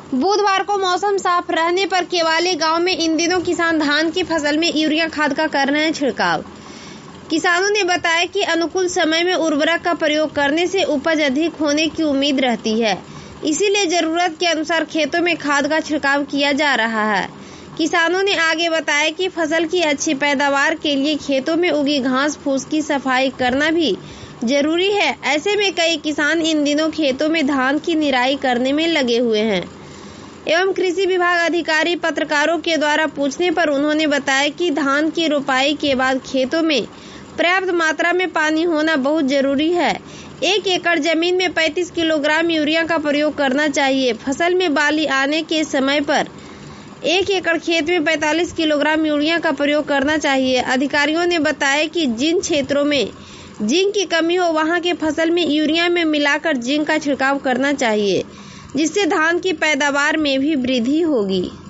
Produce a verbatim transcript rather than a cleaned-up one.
बुधवार को मौसम साफ रहने पर केवाली गांव में इन दिनों किसान धान की फसल में यूरिया खाद का कर रहे हैं छिड़काव। किसानों ने बताया कि अनुकूल समय में उर्वरक का प्रयोग करने से उपज अधिक होने की उम्मीद रहती है, इसीलिए जरूरत के अनुसार खेतों में खाद का छिड़काव किया जा रहा है। किसानों ने आगे बताया कि फसल की अच्छी पैदावार के लिए खेतों में उगी घास फूस की सफाई करना भी जरूरी है। ऐसे में कई किसान इन दिनों खेतों में धान की निराई करने में लगे हुए हैं। एवं कृषि विभाग अधिकारी पत्रकारों के द्वारा पूछने पर उन्होंने बताया कि धान की रोपाई के बाद खेतों में पर्याप्त मात्रा में पानी होना बहुत जरूरी है। एक एकड़ जमीन में पैंतीस किलोग्राम यूरिया का प्रयोग करना चाहिए। फसल में बाली आने के समय पर एक एकड़ खेत में पैंतालीस किलोग्राम यूरिया का प्रयोग करना चाहिए। अधिकारियों ने बताया कि जिन क्षेत्रों में जिंक की कमी हो वहां के फसल में यूरिया में मिलाकर जिंक का छिड़काव करना चाहिए, जिससे धान की पैदावार में भी वृद्धि होगी।